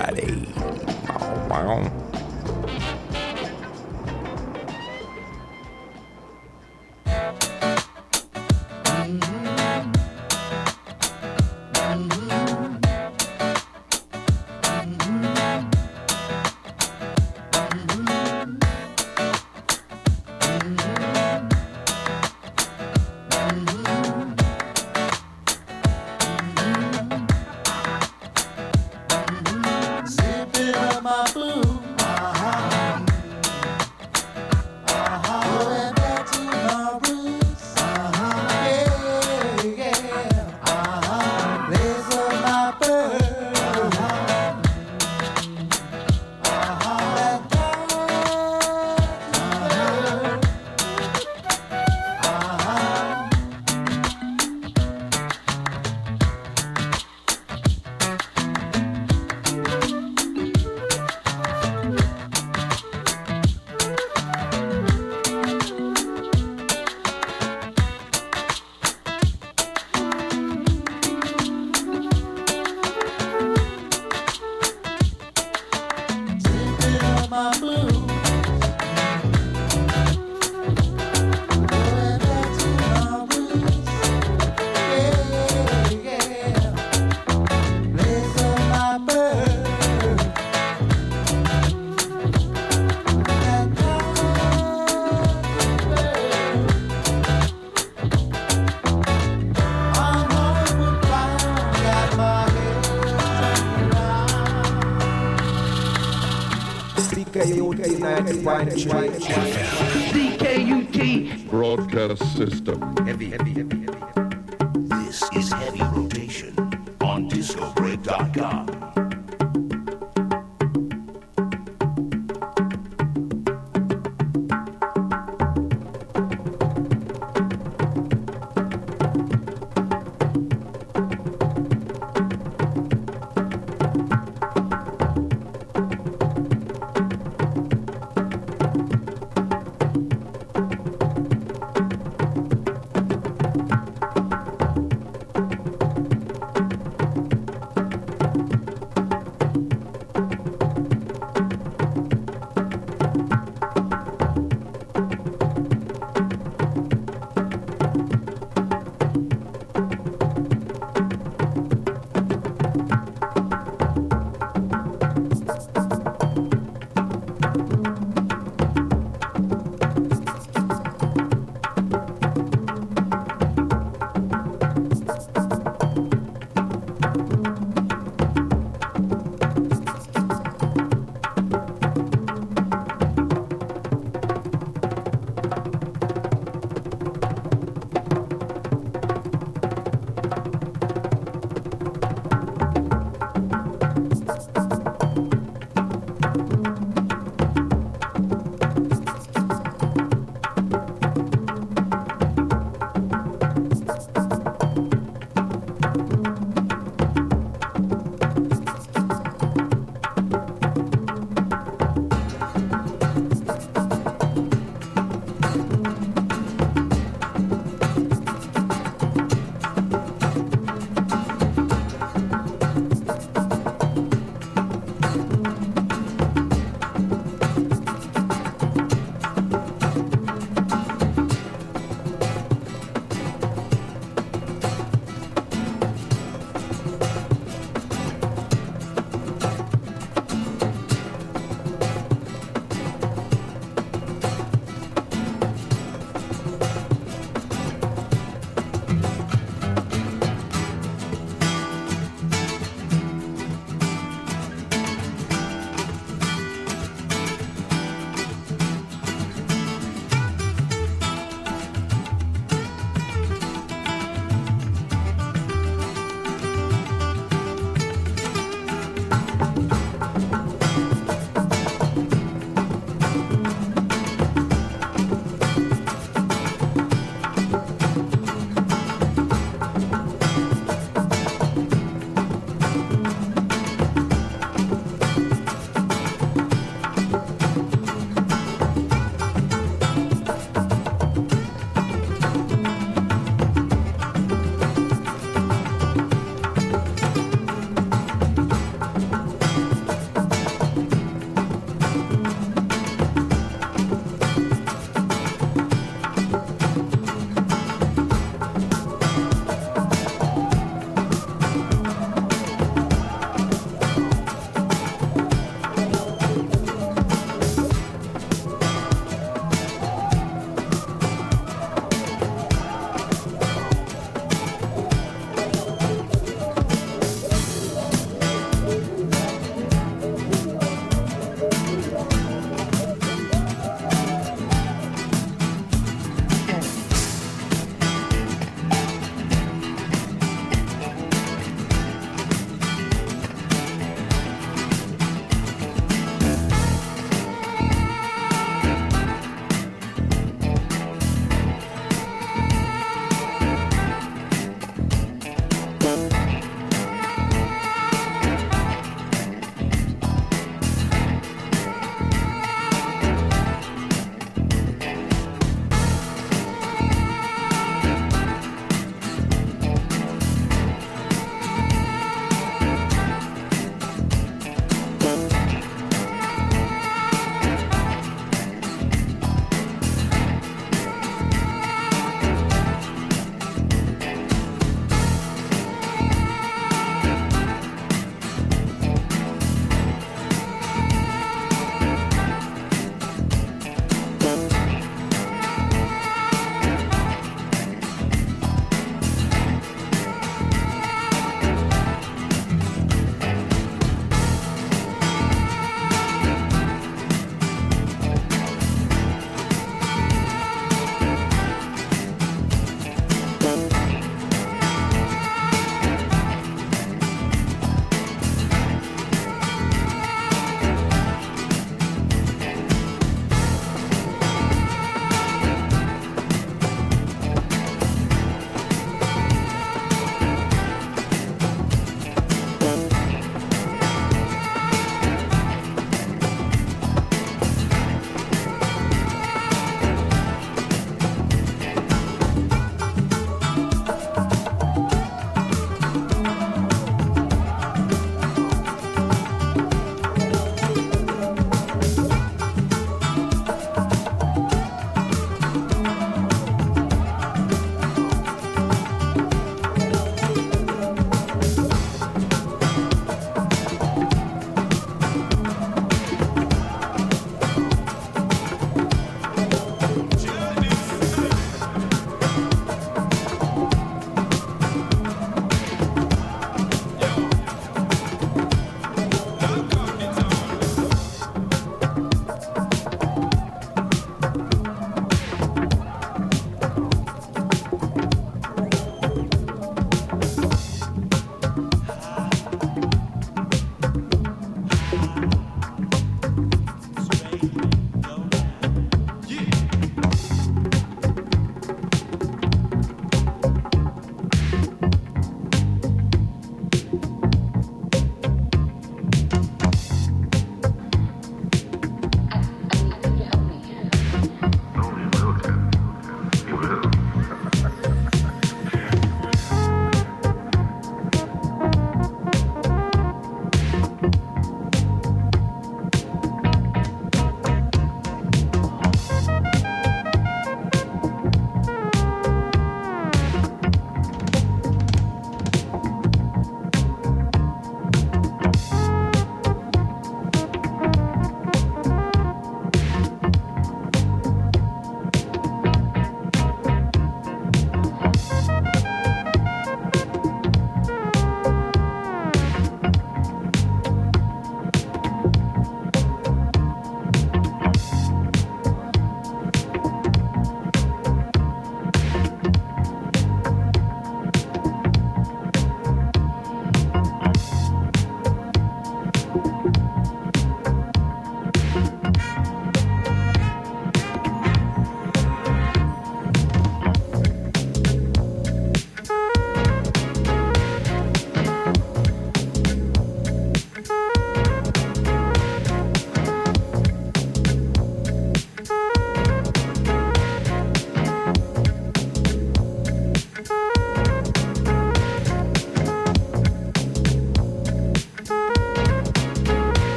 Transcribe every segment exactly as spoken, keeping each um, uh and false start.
Friday. Wow, wow. C K U T Broadcast System. Heavy, heavy, heavy, heavy, heavy. This is Heavy Rotation on disco break dot com.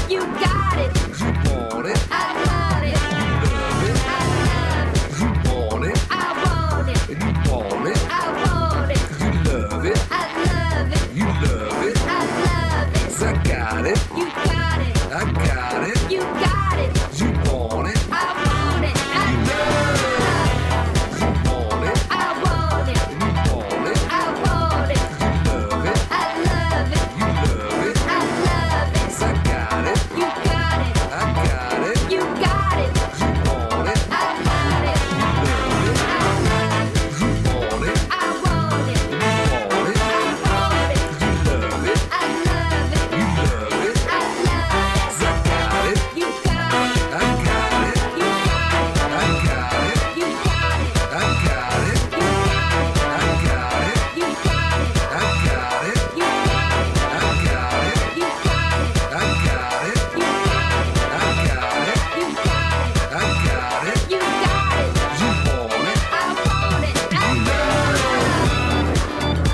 You got it. You want it. I want it. You love it. I love it. You want it. I want it. And you want it. I want it. You love it. I love it. You love it. I love it. 'Cause I got it. You got it. I got it. You got it. You want it. I want it. I love it. You want it. I want it. And you want it. I want it. You love it. I love it. You love it. I love it. 'Cause I got it. You got it. I got it. You got it. You want it. I want it. You love it. I love it. You want it. I want it. And you want it. I want it. You love it. I love it. You love it. I love it. 'Cause I got it. You got it. I got it. You got it. I got it. You got it. I got it. You got it. I got it. You got it. I got it. You got it. I got it. You got it. I got it. You got it. I got it. You got it. I got it. You got it. You want it. I want it. I love it.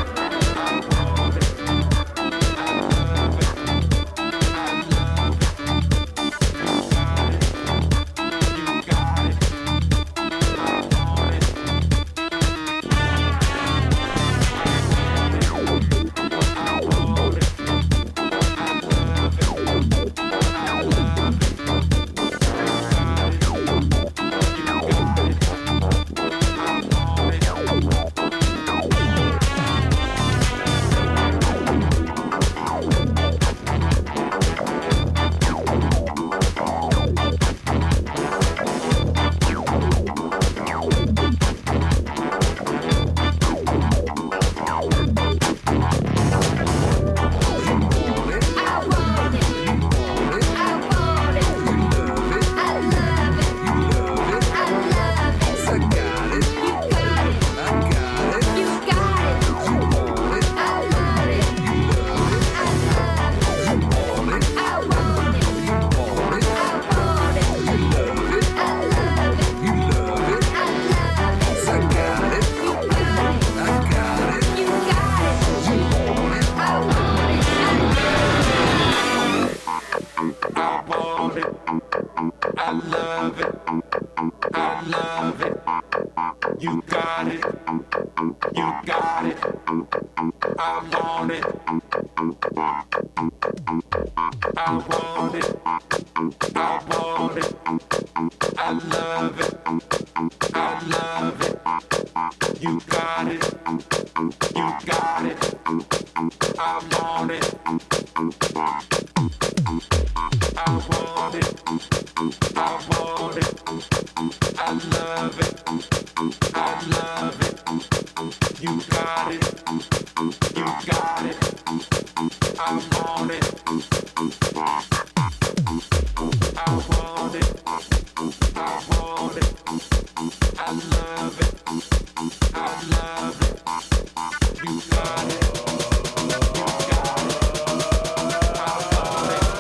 I want it. You want it. I want it. You love it. I love it. You love it. I love it. 'Cause I got it. You got it. I got it. You got it. You want it. I want it. You love it. I love it. You want it. I want it. You want it. I want it. You love it. I love it. You love it. I love it. 'Cause I got it. You got it. I got it. You got it. You want it. I want it. I I want it. I love it. I love it. You got it. You got it. I want it. I want it. I want it. I love it. I love it. You got it. You got it. I want it. I want it. I want it. I love it. I love it. You got it. You got it. I want it. I want it. I want it. I love it. I love it. You got it. You got it. I want it.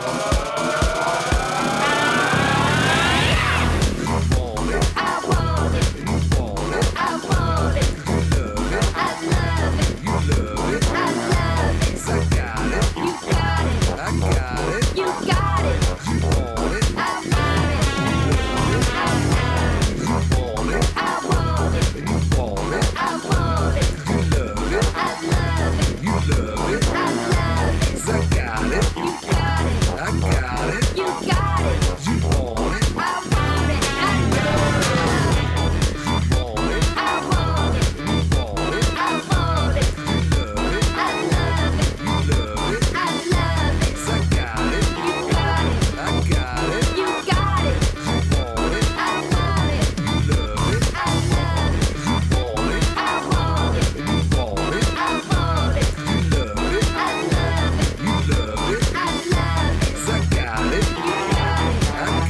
You want it. I want it. You want it. I want it. You love it. I love it. You love it. I love it. 'Cause I got it. You got it. I got it. You got it. You want it. I want it. I want it. You want it. I want it. And you want it. I want it. You love it. I love it. You love it. I love it. 'Cause I got it. You got it. I got it. You got it. You want it. I want it. I love it. You want it. I want it. And you want it. I want it. You love it. I love it. You love it. I love it. 'Cause I got it. You got it. I got it. You got it. You want it. I want it. You love it. I love it. You want it. I want it. And you want it. I want it. You love it. I love it. You love it. I love it. 'Cause I got it. You got it. I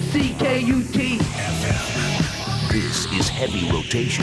C K U T. This is heavy rotation.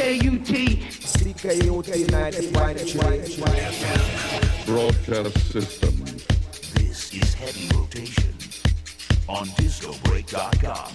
A U T. C K U T ninety point three. Broadcast system. This is Heavy Rotation on disco break dot com.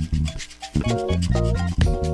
Thank